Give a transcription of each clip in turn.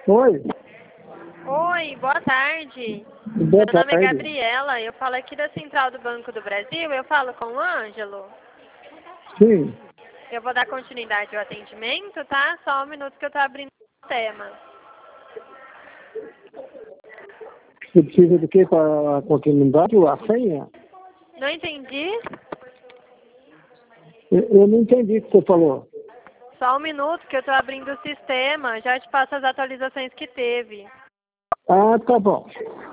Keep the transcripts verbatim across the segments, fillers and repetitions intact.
Oi, Oi, boa tarde. boa Meu nome é tarde. Gabriela, eu falo aqui da Central do Banco do Brasil, eu falo com o Ângelo. Sim, Eu vou dar continuidade ao atendimento, tá? Só um minuto que eu tô abrindo o tema. você precisa do que para a continuidade? A senha? Não entendi? Eu, eu não entendi o que você falou. Só um minuto que eu tô abrindo o sistema, já te passo as atualizações que teve. Ah, tá bom.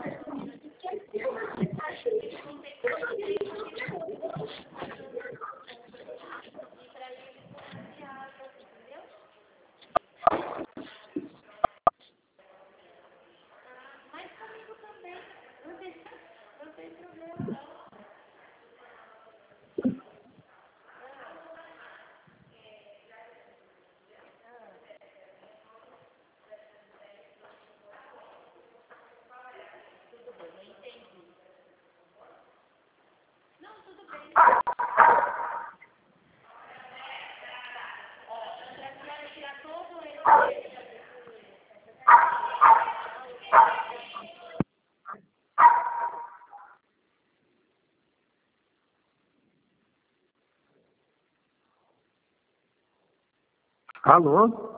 Alô?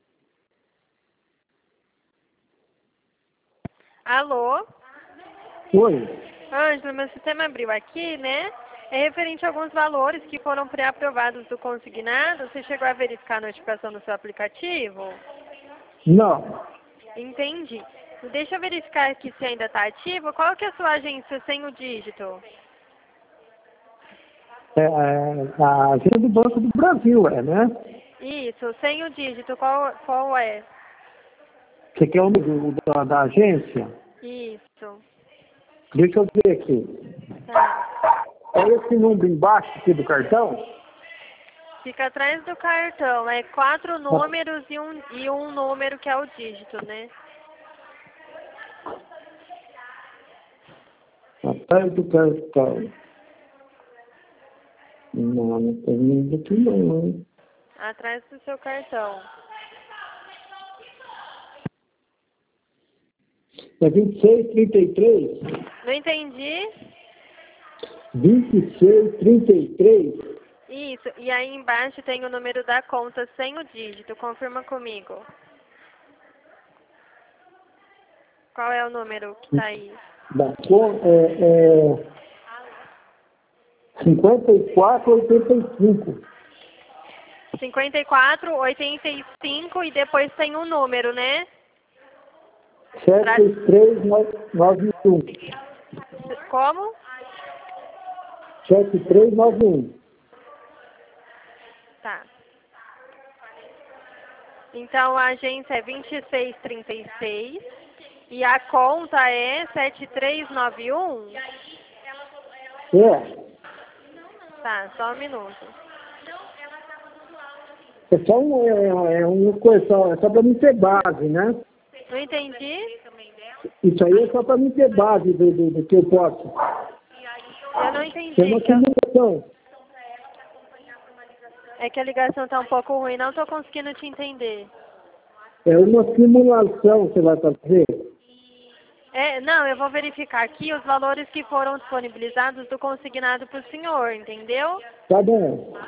Alô? Oi. Ângelo, meu sistema abriu aqui, né? É referente a alguns valores que foram pré-aprovados do consignado. Você chegou a verificar a notificação no seu aplicativo? Não. Entendi. Deixa eu verificar aqui se ainda está ativo. Qual que é a sua agência sem o dígito? É, é a agência do Banco do Brasil, é, né? Isso, sem o dígito, qual, qual é? Você quer o número da, da agência? Isso. Deixa eu ver aqui. Tá. É esse número embaixo aqui do cartão? Fica atrás do cartão. É quatro números e um, e um número que é o dígito, né? Atrás do cartão. Não, não tem número aqui não, hein? Atrás do seu cartão. É vinte e seis, trinta e três? Não entendi? vinte e seis, trinta e três? Isso. E aí embaixo tem o número da conta sem o dígito. Confirma comigo. Qual é o número que tá aí? Da cor é, é cinquenta e quatro, oitenta e cinco. cinquenta e quatro, oitenta e cinco e depois tem um número, né? sete três nove um. Como? sete três nove um. Tá. Então a agência é vinte e seis trinta e seis e a conta é sete três nove um? É. Tá, só um minuto. É só um, é, é uma coisa, só, é só para mim ter base, né? Não entendi? Isso aí é só para mim ter base do, do, do que eu posso. Eu não É entendi. uma Que eu... simulação. É que a ligação tá um pouco ruim, não tô conseguindo te entender. É uma simulação que você vai fazer. É, não, eu vou verificar aqui os valores que foram disponibilizados do consignado para o senhor, entendeu? Tá bom.